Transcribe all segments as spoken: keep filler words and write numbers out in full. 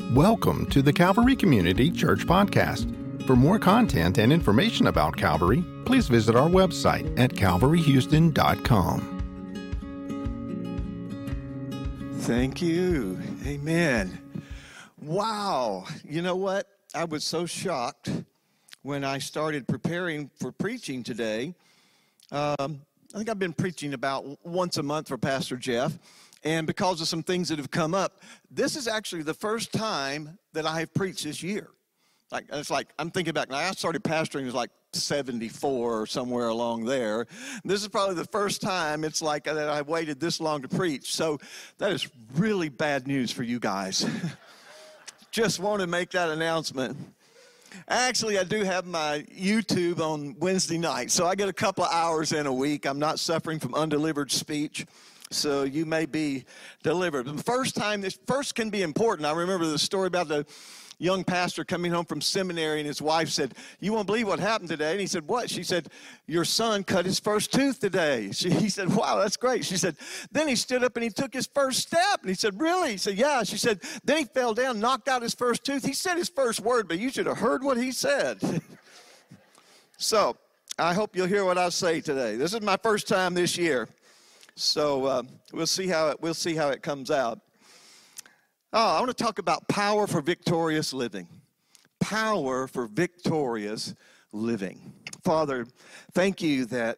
Welcome to the Calvary Community Church Podcast. For more content and information about Calvary, please visit our website at calvary houston dot com. Thank you. Amen. Wow. You know what? I was so shocked when I started preparing for preaching today. Um, I think I've been preaching about once a month for Pastor Jeff. And because of some things that have come up, this is actually the first time that I have preached this year. Like it's like I'm thinking back. Now I started pastoring was like seventy-four or somewhere along there. This is probably the first time it's like that I've waited this long to preach. So that is really bad news for you guys. Just want to make that announcement. Actually, I do have my YouTube on Wednesday night, so I get a couple of hours in a week. I'm not suffering from undelivered speech. So you may be delivered. The first time, this first can be important. I remember the story about the young pastor coming home from seminary, and his wife said, "You won't believe what happened today." And he said, "What?" She said, "Your son cut his first tooth today." She, he said, "Wow, that's great." She said, "Then he stood up and he took his first step." And he said, "Really?" He said, "Yeah." She said, "Then he fell down, knocked out his first tooth." He said his first word, but you should have heard what he said. So I hope you'll hear what I say today. This is my first time this year. So uh, we'll see how it we'll see how it comes out. Oh, I want to talk about power for victorious living. Power for victorious living. Father, thank you that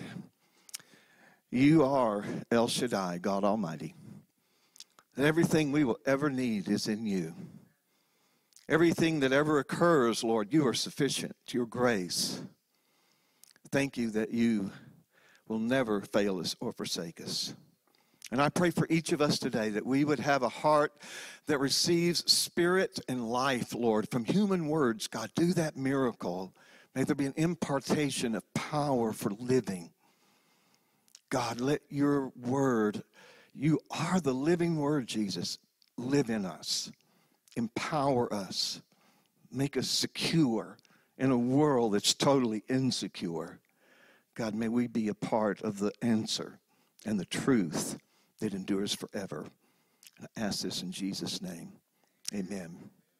you are El Shaddai, God Almighty. That everything we will ever need is in you. Everything that ever occurs, Lord, you are sufficient. Your grace. Thank you that you will never fail us or forsake us. And I pray for each of us today that we would have a heart that receives spirit and life, Lord, from human words. God, do that miracle. May there be an impartation of power for living. God, let your word, you are the living word, Jesus, live in us. Empower us. Make us secure in a world that's totally insecure. God, may we be a part of the answer and the truth that endures forever. And I ask this in Jesus' name. Amen.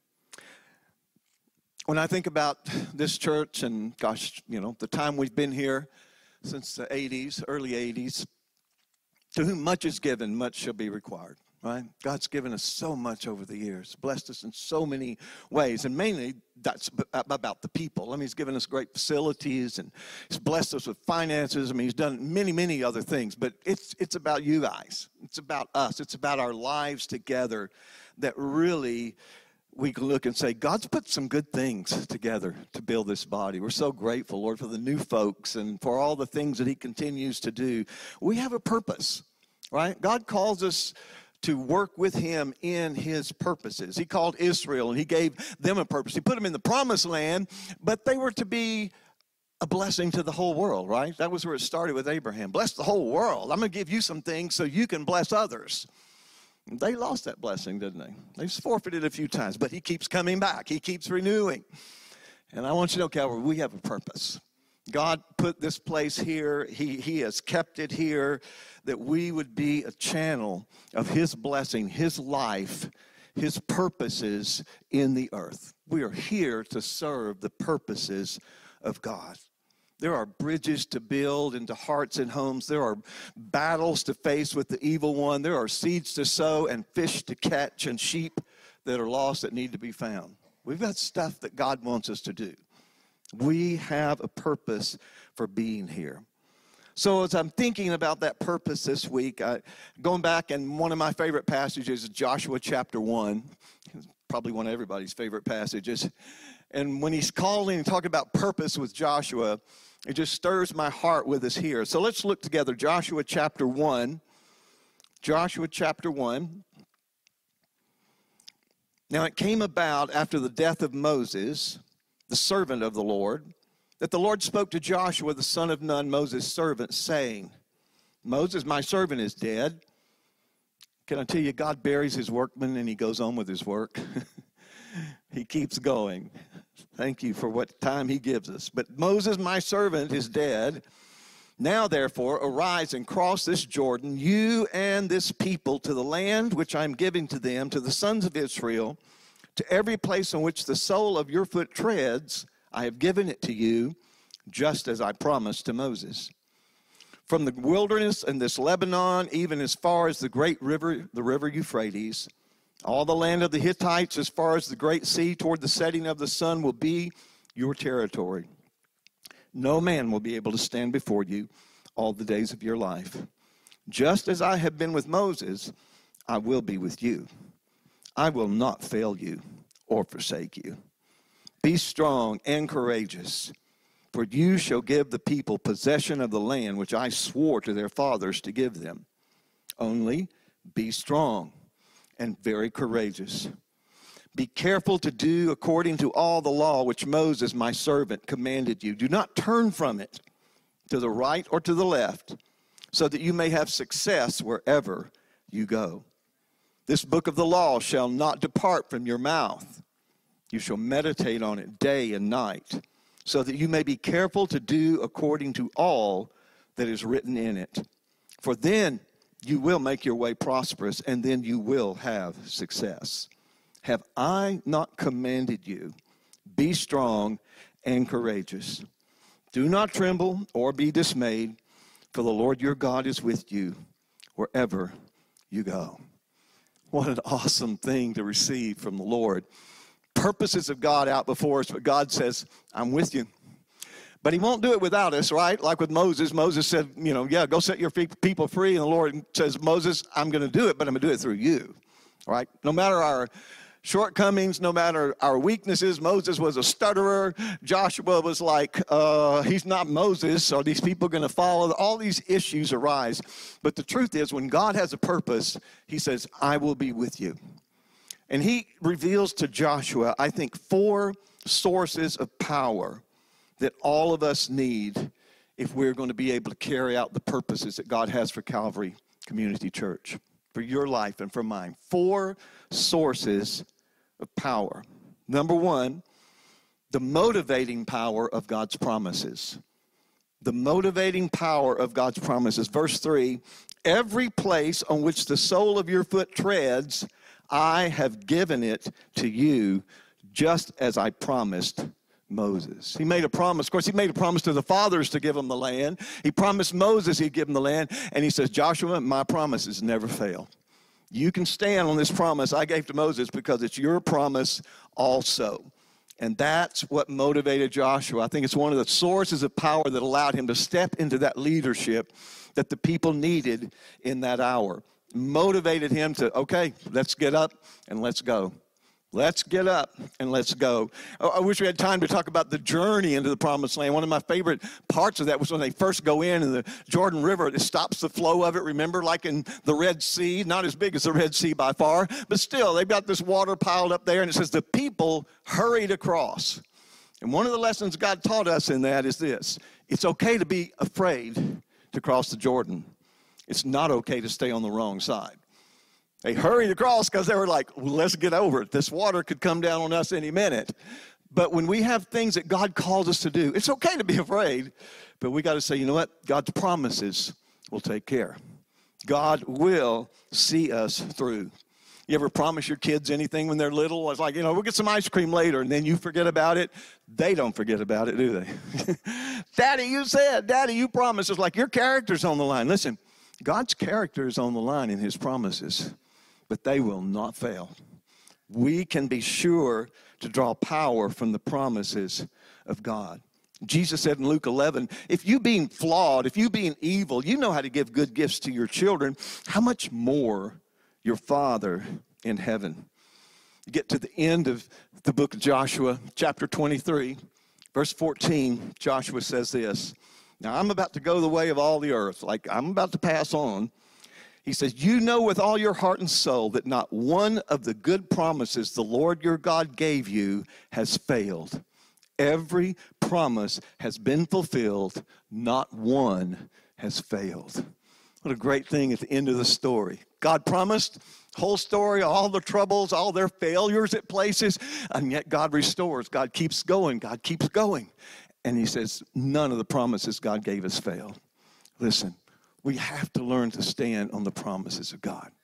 When I think about this church and, gosh, you know, the time we've been here since the eighties, early eighties, to whom much is given, much shall be required. Right? God's given us so much over the years, blessed us in so many ways, and mainly that's about the people. I mean, he's given us great facilities, and he's blessed us with finances. I mean, he's done many, many other things, but it's it's about you guys. It's about us. It's about our lives together that really we can look and say, God's put some good things together to build this body. We're so grateful, Lord, for the new folks and for all the things that he continues to do. We have a purpose, right? God calls us to work with him in his purposes. He called Israel, and he gave them a purpose. He put them in the promised land, but they were to be a blessing to the whole world, right? That was where it started with Abraham. Bless the whole world. I'm going to give you some things so you can bless others. They lost that blessing, didn't they? They forfeited a few times, but he keeps coming back. He keeps renewing. And I want you to know, Calvary, we have a purpose. God put this place here. He, he has kept it here, that we would be a channel of his blessing, his life, his purposes in the earth. We are here to serve the purposes of God. There are bridges to build into hearts and homes. There are battles to face with the evil one. There are seeds to sow and fish to catch and sheep that are lost that need to be found. We've got stuff that God wants us to do. We have a purpose for being here. So as I'm thinking about that purpose this week, I, going back, and one of my favorite passages is Joshua chapter one. It's probably one of everybody's favorite passages. And when he's calling and talking about purpose with Joshua, it just stirs my heart with us here. So let's look together. Joshua chapter one. Joshua chapter one. Now it came about after the death of Moses, the servant of the Lord, that the Lord spoke to Joshua, the son of Nun, Moses' servant, saying, Moses, my servant, is dead. Can I tell you, God buries his workman and he goes on with his work. He keeps going. Thank you for what time he gives us. But Moses, my servant, is dead. Now, therefore, arise and cross this Jordan, you and this people, to the land which I am giving to them, to the sons of Israel, To every place on which the sole of your foot treads, I have given it to you, just as I promised to Moses. From the wilderness and this Lebanon, even as far as the great river, the river Euphrates, all the land of the Hittites, as far as the great sea toward the setting of the sun, will be your territory. No man will be able to stand before you all the days of your life. Just as I have been with Moses, I will be with you. I will not fail you or forsake you. Be strong and courageous, for you shall give the people possession of the land which I swore to their fathers to give them. Only be strong and very courageous. Be careful to do according to all the law which Moses, my servant, commanded you. Do not turn from it to the right or to the left, so that you may have success wherever you go. This book of the law shall not depart from your mouth. You shall meditate on it day and night, so that you may be careful to do according to all that is written in it. For then you will make your way prosperous, and then you will have success. Have I not commanded you? Be strong and courageous. Do not tremble or be dismayed, for the Lord your God is with you wherever you go. What an awesome thing to receive from the Lord. Purposes of God out before us, but God says, I'm with you. But he won't do it without us, right? Like with Moses. Moses said, you know, yeah, go set your people free. And the Lord says, Moses, I'm going to do it, but I'm going to do it through you, right? No matter our shortcomings, no matter our weaknesses. Moses was a stutterer. Joshua was like, uh, he's not Moses. Are these people going to follow? All these issues arise. But the truth is, when God has a purpose, he says, I will be with you. And he reveals to Joshua, I think, four sources of power that all of us need if we're going to be able to carry out the purposes that God has for Calvary Community Church, for your life and for mine. Four sources of power. Number one, the motivating power of God's promises. The motivating power of God's promises. Verse three, every place on which the sole of your foot treads, I have given it to you, just as I promised Moses. He made a promise. Of course, he made a promise to the fathers to give them the land. He promised Moses he'd give them the land. And he says, Joshua, my promises never fail. You can stand on this promise I gave to Moses because it's your promise also. And that's what motivated Joshua. I think it's one of the sources of power that allowed him to step into that leadership that the people needed in that hour. Motivated him to, okay, let's get up and let's go. Let's get up and let's go. I wish we had time to talk about the journey into the Promised Land. One of my favorite parts of that was when they first go in and the Jordan River, it stops the flow of it. Remember, like in the Red Sea, not as big as the Red Sea by far, but still, they've got this water piled up there, and it says the people hurried across. And one of the lessons God taught us in that is this. It's okay to be afraid to cross the Jordan. It's not okay to stay on the wrong side. They hurried across because they were like, well, let's get over it. This water could come down on us any minute. But when we have things that God calls us to do, it's okay to be afraid, but we got to say, you know what? God's promises will take care. God will see us through. You ever promise your kids anything when they're little? It's like, you know, we'll get some ice cream later, and then you forget about it. They don't forget about it, do they? Daddy, you said, Daddy, you promised. It's like your character's on the line. Listen, God's character is on the line in his promises, but they will not fail. We can be sure to draw power from the promises of God. Jesus said in Luke eleven, if you being flawed, if you being evil, you know how to give good gifts to your children, how much more your Father in heaven? You get to the end of the book of Joshua, chapter twenty-three, verse fourteen, Joshua says this, now I'm about to go the way of all the earth, like I'm about to pass on. He says, you know with all your heart and soul that not one of the good promises the Lord your God gave you has failed. Every promise has been fulfilled. Not one has failed. What a great thing at the end of the story. God promised, whole story, all the troubles, all their failures at places, and yet God restores. God keeps going. God keeps going. And he says, none of the promises God gave us failed. Listen. We have to learn to stand on the promises of God.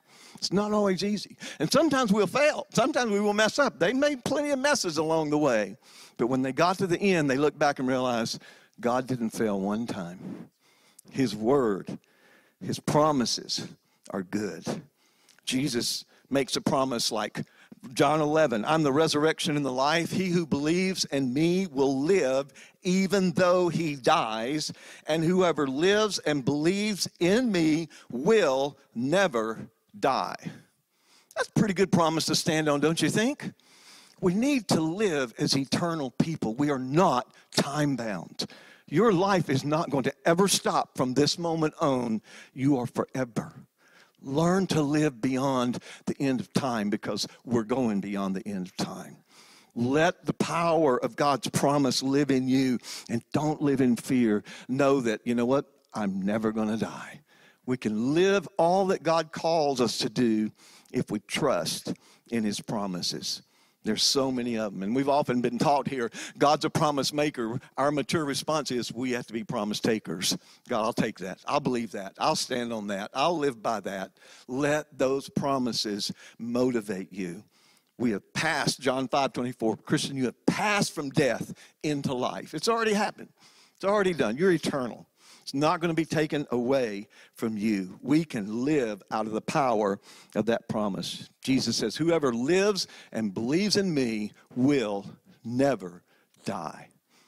It's not always easy. And sometimes we'll fail. Sometimes we will mess up. They made plenty of messes along the way. But when they got to the end, they looked back and realized God didn't fail one time. His word, his promises are good. Jesus makes a promise like John eleven, I'm the resurrection and the life. He who believes in me will live even though he dies. And whoever lives and believes in me will never die. That's a pretty good promise to stand on, don't you think? We need to live as eternal people. We are not time-bound. Your life is not going to ever stop from this moment on. You are forever. Learn to live beyond the end of time because we're going beyond the end of time. Let the power of God's promise live in you and don't live in fear. Know that, you know what? I'm never going to die. We can live all that God calls us to do if we trust in his promises. There's so many of them. And we've often been taught here, God's a promise maker. Our mature response is we have to be promise takers. God, I'll take that. I'll believe that. I'll stand on that. I'll live by that. Let those promises motivate you. We have passed, John five twenty-four, Christian, you have passed from death into life. It's already happened. It's already done. You're eternal. It's not going to be taken away from you. We can live out of the power of that promise. Jesus says, whoever lives and believes in me will never die.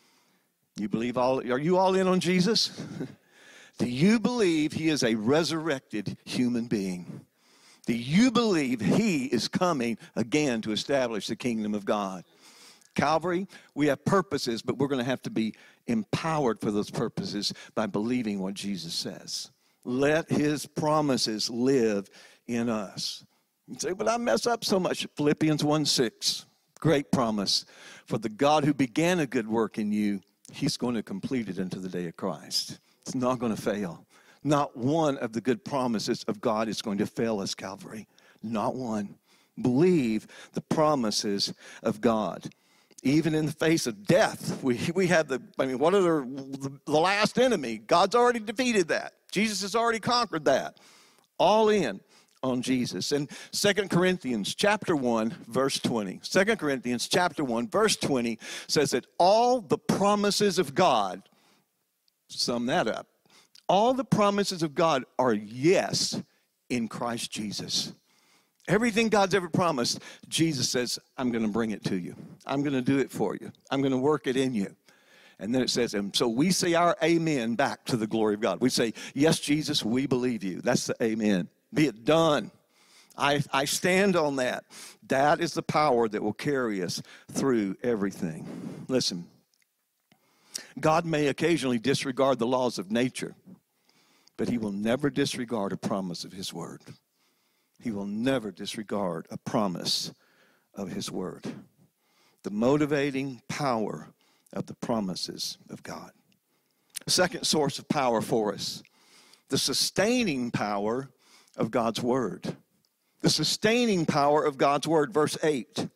You believe all, are you all in on Jesus? Do you believe he is a resurrected human being? Do you believe he is coming again to establish the kingdom of God? Calvary, we have purposes, but we're going to have to be empowered for those purposes by believing what Jesus says. Let his promises live in us. You say, but I mess up so much. Philippians one six, great promise. For the God who began a good work in you, he's going to complete it unto the day of Christ. It's not going to fail. Not one of the good promises of God is going to fail us, Calvary. Not one. Believe the promises of God. Even in the face of death, we, we have the, I mean, what are the, the last enemy? God's already defeated that. Jesus has already conquered that. All in on Jesus. And Second Corinthians chapter one, verse twenty. Second Corinthians chapter one, verse twenty says that all the promises of God, sum that up, all the promises of God are yes in Christ Jesus. Everything God's ever promised, Jesus says, I'm going to bring it to you. I'm going to do it for you. I'm going to work it in you. And then it says, and so we say our amen back to the glory of God. We say, yes, Jesus, we believe you. That's the amen. Be it done. I, I stand on that. That is the power that will carry us through everything. Listen, God may occasionally disregard the laws of nature, but he will never disregard a promise of his word. He will never disregard a promise of his word. The motivating power of the promises of God. The second source of power for us, the sustaining power of God's word. The sustaining power of God's word, verse eight.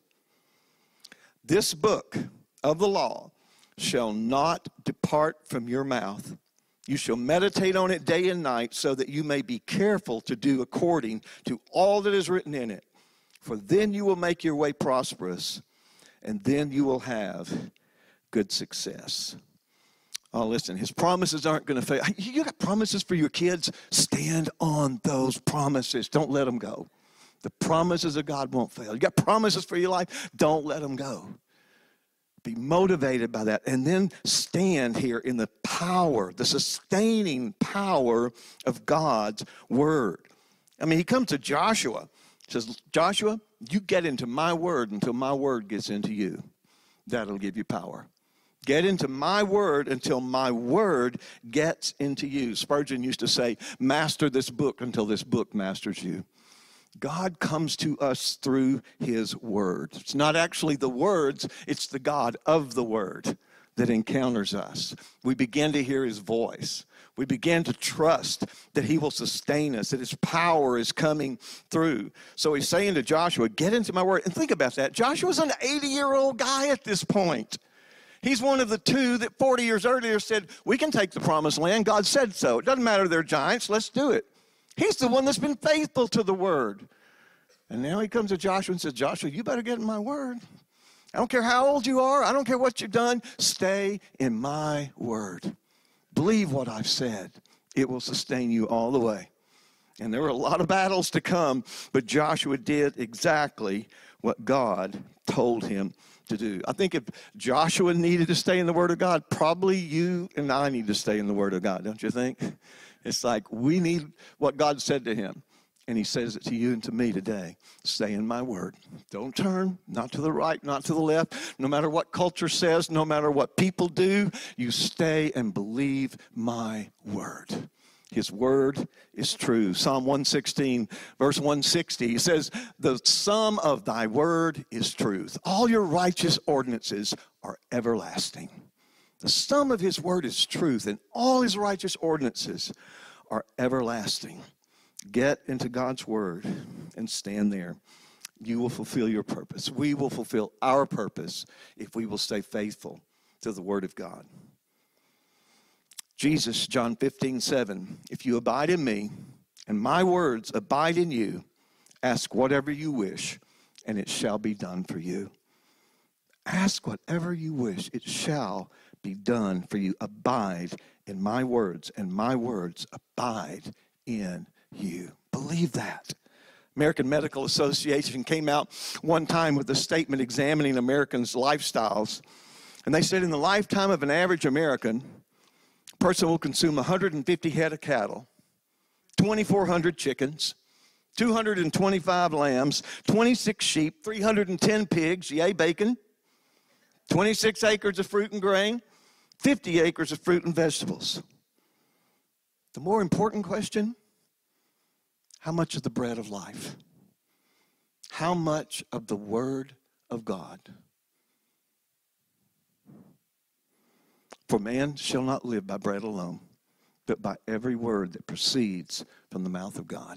This book of the law shall not depart from your mouth. You shall meditate on it day and night so that you may be careful to do according to all that is written in it. For then you will make your way prosperous, and then you will have good success. Oh, listen, his promises aren't going to fail. You got promises for your kids? Stand on those promises. Don't let them go. The promises of God won't fail. You got promises for your life? Don't let them go. Be motivated by that, and then stand here in the power, the sustaining power of God's word. I mean, he comes to Joshua, says, Joshua, you get into my word until my word gets into you. That'll give you power. Get into my word until my word gets into you. Spurgeon used to say, master this book until this book masters you. God comes to us through his word. It's not actually the words, it's the God of the word that encounters us. We begin to hear his voice. We begin to trust that he will sustain us, that his power is coming through. So he's saying to Joshua, get into my word. And think about that. Joshua's an eighty-year-old guy at this point. He's one of the two that forty years earlier said, we can take the promised land. God said so. It doesn't matter they're giants. Let's do it. He's the one that's been faithful to the word. And now he comes to Joshua and says, Joshua, you better get in my word. I don't care how old you are. I don't care what you've done. Stay in my word. Believe what I've said. It will sustain you all the way. And there were a lot of battles to come, but Joshua did exactly what God told him to do. I think if Joshua needed to stay in the Word of God, probably you and I need to stay in the Word of God, don't you think? It's like we need what God said to him. And he says it to you and to me today. Stay in my word. Don't turn, not to the right, not to the left. No matter what culture says, no matter what people do, you stay and believe my word. His word is true. Psalm one sixteen, verse one sixty, he says, the sum of thy word is truth. All your righteous ordinances are everlasting. The sum of his word is truth, and all his righteous ordinances are everlasting. Get into God's word and stand there. You will fulfill your purpose. We will fulfill our purpose if we will stay faithful to the word of God. Jesus, John fifteen, seven, if you abide in me and my words abide in you, ask whatever you wish and it shall be done for you. Ask whatever you wish, it shall be done for you. Abide in my words and my words abide in you. Believe that. American Medical Association came out one time with a statement examining Americans' lifestyles. And they said in the lifetime of an average American, a person will consume one hundred fifty head of cattle, twenty-four hundred chickens, two hundred twenty-five lambs, twenty-six sheep, three hundred ten pigs, yay, bacon, twenty-six acres of fruit and grain, fifty acres of fruit and vegetables. The more important question, how much of the bread of life? How much of the word of God? For man shall not live by bread alone, but by every word that proceeds from the mouth of God.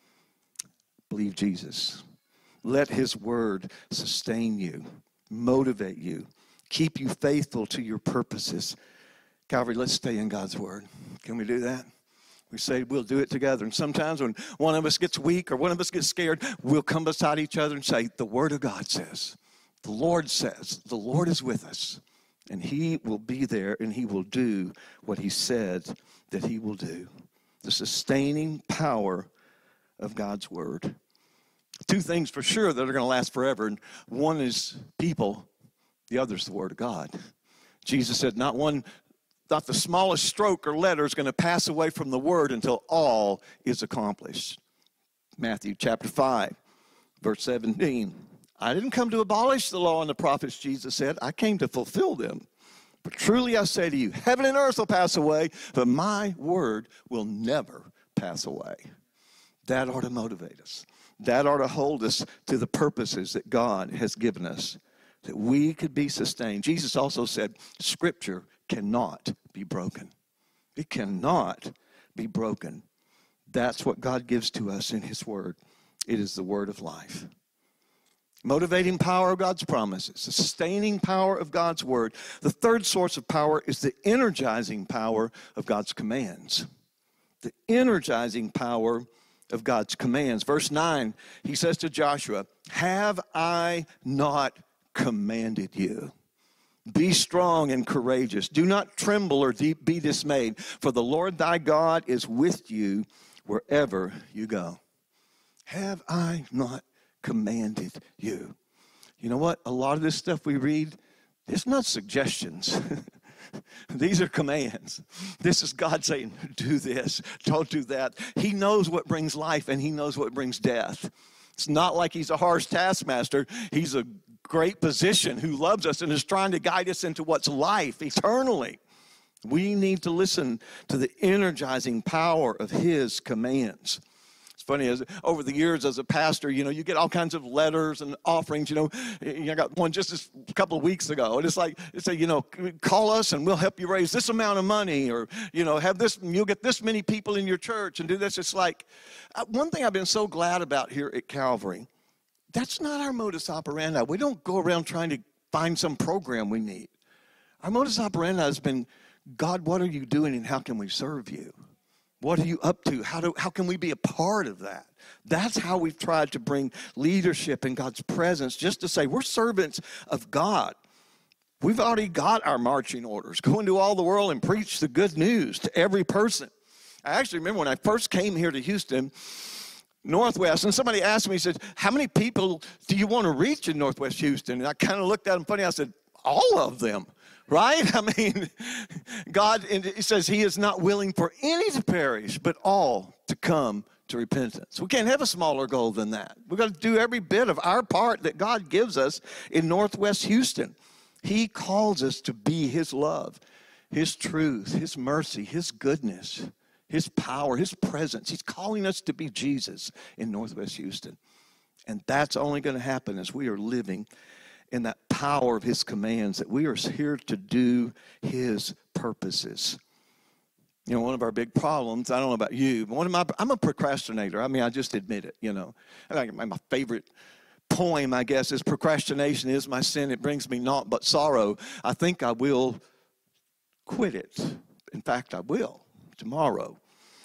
Believe Jesus. Let his word sustain you, motivate you, keep you faithful to your purposes. Calvary, let's stay in God's word. Can we do that? We say we'll do it together. And sometimes when one of us gets weak or one of us gets scared, we'll come beside each other and say, the word of God says, the Lord says, the Lord is with us. And he will be there and he will do what he said that he will do. The sustaining power of God's word. Two things for sure that are going to last forever. And one is people, the other is the word of God. Jesus said not one Not the smallest stroke or letter is going to pass away from the word until all is accomplished. Matthew chapter five, verse seventeen. I didn't come to abolish the law and the prophets, Jesus said. I came to fulfill them. But truly I say to you, heaven and earth will pass away, but my word will never pass away. That ought to motivate us. That ought to hold us to the purposes that God has given us, that we could be sustained. Jesus also said, Scripture cannot be broken. It cannot be broken. That's what God gives to us in his word. It is the word of life. Motivating power of God's promises, the sustaining power of God's word. The third source of power is the energizing power of God's commands. The energizing power of God's commands. Verse nine, he says to Joshua, have I not commanded you? Be strong and courageous. Do not tremble or be dismayed, for the Lord thy God is with you wherever you go. Have I not commanded you? You know what? A lot of this stuff we read, it's not suggestions. These are commands. This is God saying, do this, don't do that. He knows what brings life and he knows what brings death. It's not like he's a harsh taskmaster. He's a great physician who loves us and is trying to guide us into what's life eternally. We need to listen to the energizing power of his commands. It's funny, as over the years as a pastor, you know, you get all kinds of letters and offerings. You know, I got one just this, a couple of weeks ago, and it's like, it's a, you know, call us and we'll help you raise this amount of money, or, you know, have this, you'll get this many people in your church and do this. It's like, one thing I've been so glad about here at Calvary, that's not our modus operandi. We don't go around trying to find some program we need. Our modus operandi has been, God, what are you doing and how can we serve you? What are you up to? How do how can we be a part of that? That's how we've tried to bring leadership in God's presence, just to say we're servants of God. We've already got our marching orders. Go into all the world and preach the good news to every person. I actually remember when I first came here to Houston, Northwest, and somebody asked me, he said, how many people do you want to reach in Northwest Houston? And I kind of looked at him funny. I said, all of them, right? I mean, God, he says he is not willing for any to perish, but all to come to repentance. We can't have a smaller goal than that. We've got to do every bit of our part that God gives us in Northwest Houston. He calls us to be his love, his truth, his mercy, his goodness, his power, his presence. He's calling us to be Jesus in Northwest Houston. And that's only going to happen as we are living in that power of his commands, that we are here to do his purposes. You know, one of our big problems, I don't know about you, but one of my, I'm a procrastinator. I mean, I just admit it, you know. I my, my favorite poem, I guess, is procrastination is my sin. It brings me naught but sorrow. I think I will quit it. In fact, I will tomorrow.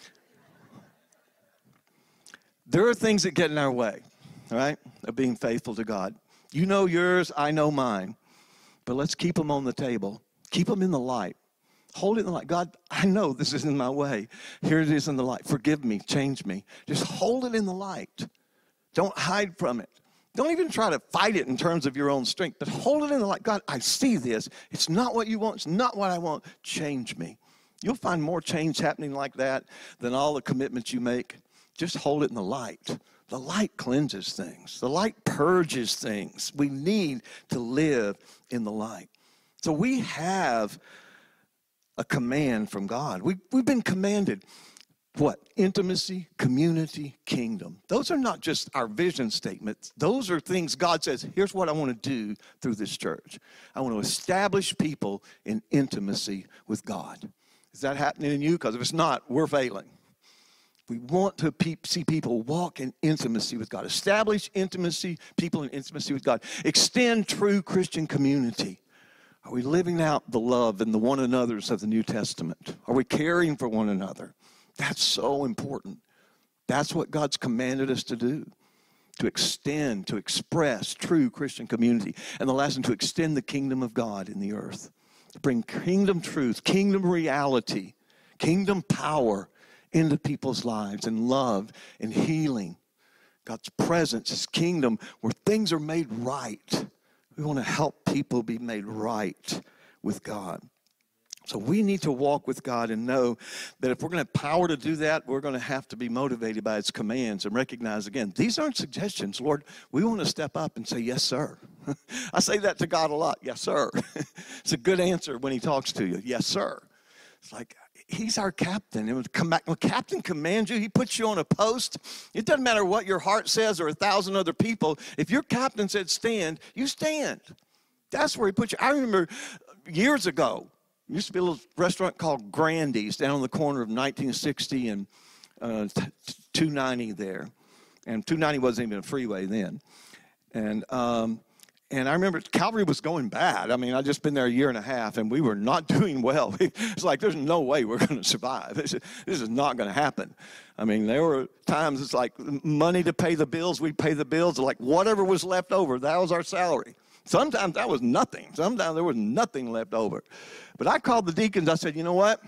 There are things that get in our way, right, of being faithful to God. You know yours, I know mine. But let's keep them on the table. Keep them in the light. Hold it in the light. God, I know this is in my way. Here it is in the light. Forgive me. Change me. Just hold it in the light. Don't hide from it. Don't even try to fight it in terms of your own strength, but hold it in the light. God, I see this. It's not what you want. It's not what I want. Change me. You'll find more change happening like that than all the commitments you make. Just hold it in the light. The light cleanses things. The light purges things. We need to live in the light. So we have a command from God. We, we've been commanded. What? Intimacy, community, kingdom. Those are not just our vision statements. Those are things God says, here's what I want to do through this church. I want to establish people in intimacy with God. Is that happening in you? Because if it's not, we're failing. We want to pe- see people walk in intimacy with God. Establish intimacy, people in intimacy with God. Extend true Christian community. Are we living out the love and the one another's of the New Testament? Are we caring for one another? That's so important. That's what God's commanded us to do, to extend, to express true Christian community. And the last one, to extend the kingdom of God in the earth, to bring kingdom truth, kingdom reality, kingdom power into people's lives, and love and healing. God's presence, his kingdom, where things are made right. We want to help people be made right with God. So we need to walk with God and know that if we're going to have power to do that, we're going to have to be motivated by his commands and recognize, again, these aren't suggestions. Lord, we want to step up and say, yes, sir. I say that to God a lot. Yes, sir. It's a good answer when he talks to you. Yes, sir. It's like, he's our captain. And when the captain commands you, he puts you on a post. It doesn't matter what your heart says or a thousand other people. If your captain said stand, you stand. That's where he puts you. I remember years ago, there used to be a little restaurant called Grandy's down on the corner of nineteen sixty and uh, two ninety there. And two ninety wasn't even a freeway then. And um, and I remember Calvary was going bad. I mean, I'd just been there a year and a half, and we were not doing well. It's like, there's no way we're going to survive. This is, this is not going to happen. I mean, there were times it's like money to pay the bills. We'd pay the bills. Like whatever was left over, that was our salary. Sometimes that was nothing. Sometimes there was nothing left over. But I called the deacons. I said, you know what?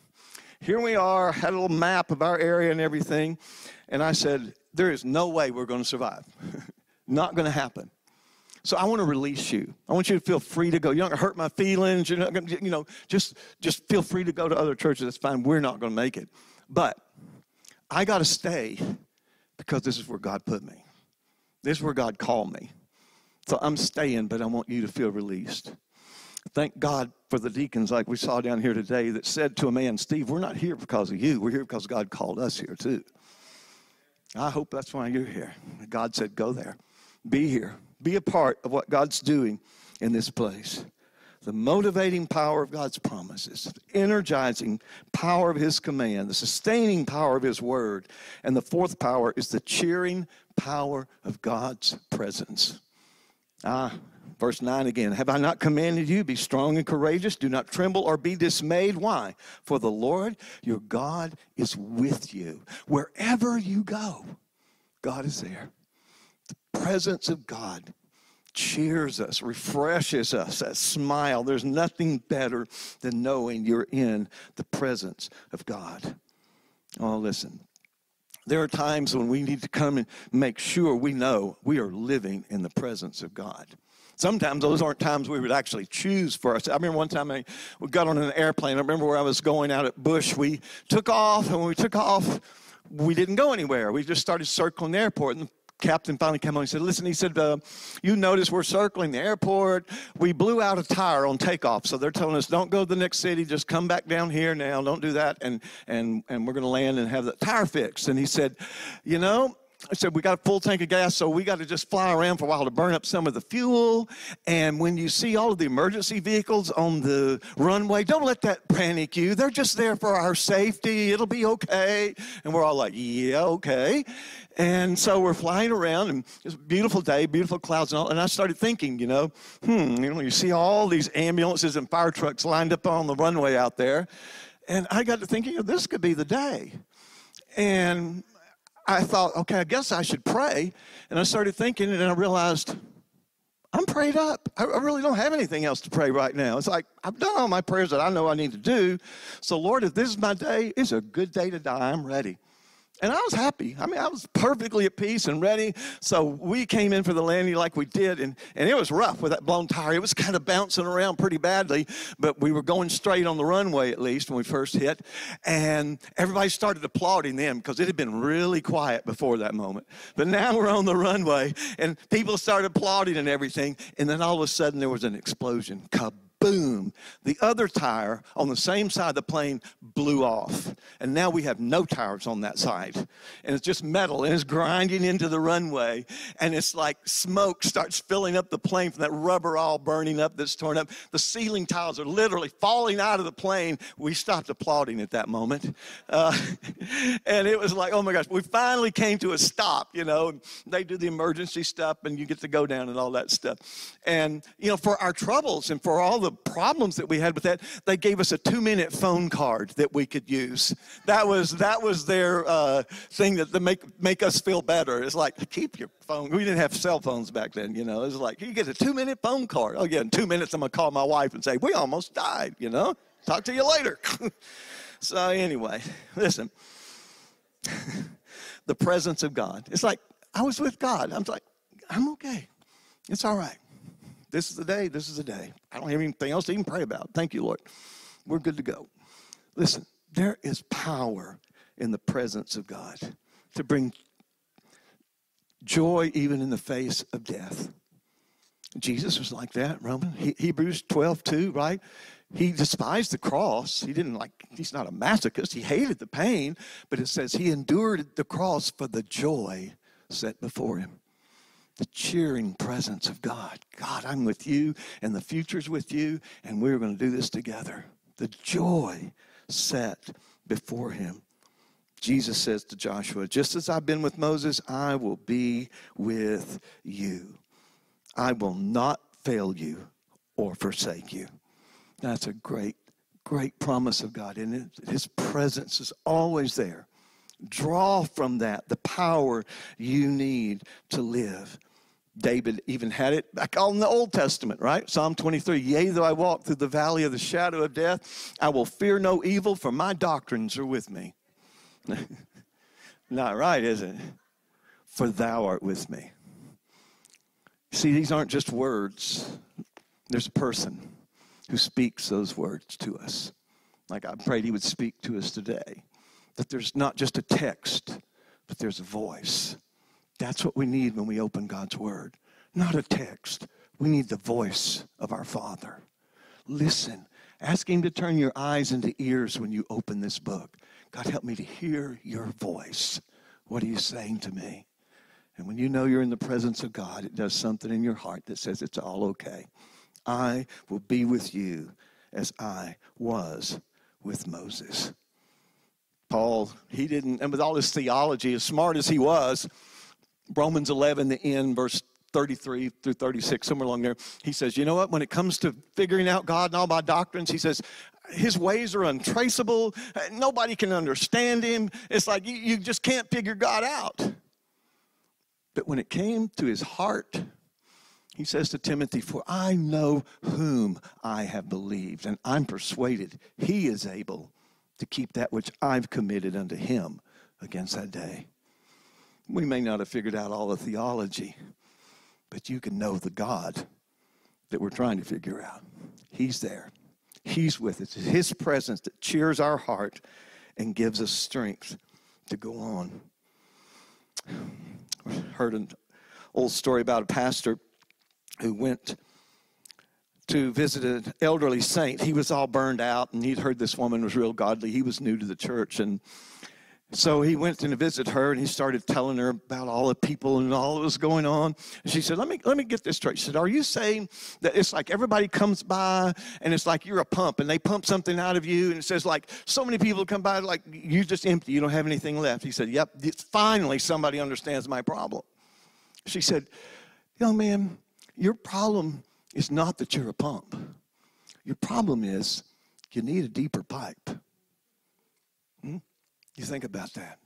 Here we are. Had a little map of our area and everything. And I said, there is no way we're going to survive. Not going to happen. So I want to release you. I want you to feel free to go. You're not going to hurt my feelings. You're not going to, you know, just, just feel free to go to other churches. That's fine. We're not going to make it. But I got to stay because this is where God put me. This is where God called me. So I'm staying, but I want you to feel released. Thank God for the deacons like we saw down here today that said to a man, Steve, we're not here because of you. We're here because God called us here too. I hope that's why you're here. God said, go there. Be here. Be a part of what God's doing in this place. The motivating power of God's promises, the energizing power of his command, the sustaining power of his word, and the fourth power is the cheering power of God's presence. Ah, Verse nine again, have I not commanded you, be strong and courageous, do not tremble or be dismayed. Why? For the Lord your God is with you. Wherever you go, God is there. The presence of God cheers us, refreshes us, that smile. There's nothing better than knowing you're in the presence of God. Oh, listen. There are times when we need to come and make sure we know we are living in the presence of God. Sometimes those aren't times we would actually choose for us. I remember one time I we got on an airplane. I remember where I was going out at Bush. We took off, and when we took off, we didn't go anywhere. We just started circling the airport, and the captain finally came on and said, listen, he said, uh, you notice we're circling the airport. We blew out a tire on takeoff. So they're telling us, don't go to the next city. Just come back down here now. Don't do that. And, and, and we're going to land and have the tire fixed. And he said, you know, I said, we got a full tank of gas, so we got to just fly around for a while to burn up some of the fuel. And when you see all of the emergency vehicles on the runway, don't let that panic you. They're just there for our safety. It'll be okay. And we're all like, yeah, okay. And so we're flying around, and it's a beautiful day, beautiful clouds and all. And I started thinking, you know, hmm, you know, you see all these ambulances and fire trucks lined up on the runway out there. And I got to thinking, oh, this could be the day. And I thought, okay, I guess I should pray. And I started thinking, and I realized I'm prayed up. I really don't have anything else to pray right now. It's like I've done all my prayers that I know I need to do. So, Lord, if this is my day, it's a good day to die. I'm ready. And I was happy. I mean, I was perfectly at peace and ready. So we came in for the landing like we did, and, and it was rough with that blown tire. It was kind of bouncing around pretty badly, but we were going straight on the runway at least when we first hit. And everybody started applauding them because it had been really quiet before that moment. But now we're on the runway, and people started applauding and everything. And then all of a sudden there was an explosion. Boom, the other tire on the same side of the plane blew off. And now we have no tires on that side. And it's just metal, and it's grinding into the runway. And it's like smoke starts filling up the plane from that rubber all burning up that's torn up. The ceiling tiles are literally falling out of the plane. We stopped applauding at that moment. Uh, and it was like, oh my gosh, we finally came to a stop, you know. And they do the emergency stuff, and you get to go down and all that stuff. And, you know, for our troubles and for all the problems that we had with that, they gave us a two-minute phone card that we could use. That was that was their uh, thing that to make make us feel better. It's like, keep your phone. We didn't have cell phones back then, you know. It was like, you get a two-minute phone card. Oh yeah, in two minutes I'm gonna call my wife and say, we almost died, you know. Talk to you later. So anyway, listen. The presence of God. It's like I was with God. I'm like, I'm okay. It's all right. This is the day, this is the day. I don't have anything else to even pray about. Thank you, Lord. We're good to go. Listen, there is power in the presence of God to bring joy even in the face of death. Jesus was like that, Roman. He, Hebrews twelve two, right? He despised the cross. He didn't like, he's not a masochist. He hated the pain, but it says he endured the cross for the joy set before him. The cheering presence of God. God, I'm with you, and the future's with you, and we're going to do this together. The joy set before him. Jesus says to Joshua, just as I've been with Moses, I will be with you. I will not fail you or forsake you. That's a great, great promise of God, isn't it? His presence is always there. Draw from that the power you need to live. David even had it back all in the Old Testament, right? Psalm twenty-three, yea, though I walk through the valley of the shadow of death, I will fear no evil, for my doctrines are with me. Not right, is it? For thou art with me. See, these aren't just words. There's a person who speaks those words to us. Like I prayed he would speak to us today. That there's not just a text, but there's a voice. That's what we need when we open God's word. Not a text. We need the voice of our Father. Listen. Ask him to turn your eyes into ears when you open this book. God, help me to hear your voice. What are you saying to me? And when you know you're in the presence of God, it does something in your heart that says it's all okay. I will be with you as I was with Moses. Paul, he didn't, and with all his theology, as smart as he was, Romans eleven, the end, verse thirty-three through thirty-six, somewhere along there. He says, you know what? When it comes to figuring out God and all my doctrines, he says, his ways are untraceable. Nobody can understand him. It's like you, you just can't figure God out. But when it came to his heart, he says to Timothy, for I know whom I have believed, and I'm persuaded he is able to keep that which I've committed unto him against that day. We may not have figured out all the theology, but you can know the God that we're trying to figure out. He's there. He's with us. It's his presence that cheers our heart and gives us strength to go on. I heard an old story about a pastor who went to visit an elderly saint. He was all burned out, and he'd heard this woman was real godly. He was new to the church, and so he went in to visit her, and he started telling her about all the people and all that was going on. And she said, let me let me get this straight. She said, are you saying that it's like everybody comes by, and it's like you're a pump, and they pump something out of you, and it says like so many people come by, like you're just empty, you don't have anything left? He said, yep, finally somebody understands my problem. She said, young man, your problem is not that you're a pump. Your problem is you need a deeper pipe. Hmm? You think about that.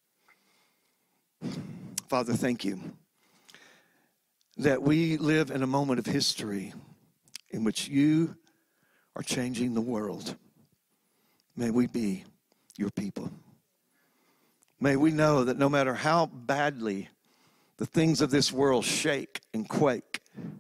Father, thank you that we live in a moment of history in which you are changing the world. May we be your people. May we know that no matter how badly the things of this world shake and quake,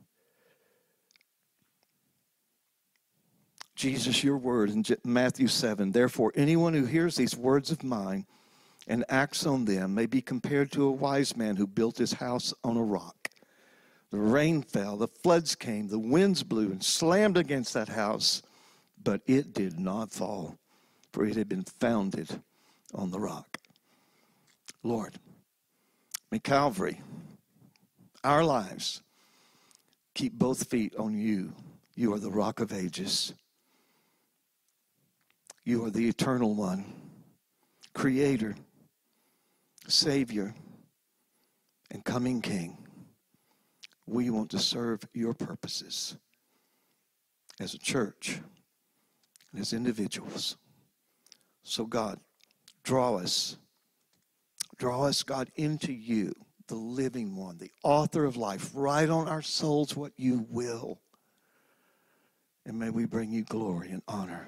Jesus, your word in Matthew seven, therefore anyone who hears these words of mine and acts on them may be compared to a wise man who built his house on a rock. The rain fell, the floods came, the winds blew and slammed against that house, but it did not fall, for it had been founded on the rock. Lord, may Calvary, our lives, keep both feet on you. You are the rock of ages. You are the eternal one, creator, savior, and coming king. We want to serve your purposes as a church and as individuals. So God, draw us, draw us, God, into you, the living one, the author of life. Write on our souls what you will. And may we bring you glory and honor.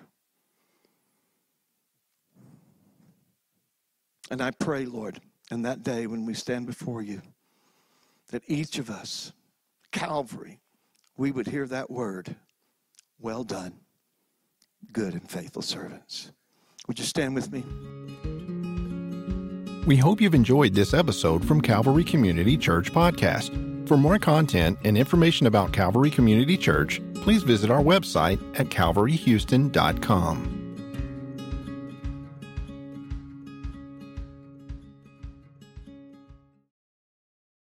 And I pray, Lord, in that day when we stand before you, that each of us, Calvary, we would hear that word, well done, good and faithful servants. Would you stand with me? We hope you've enjoyed this episode from Calvary Community Church Podcast. For more content and information about Calvary Community Church, please visit our website at calvary houston dot com.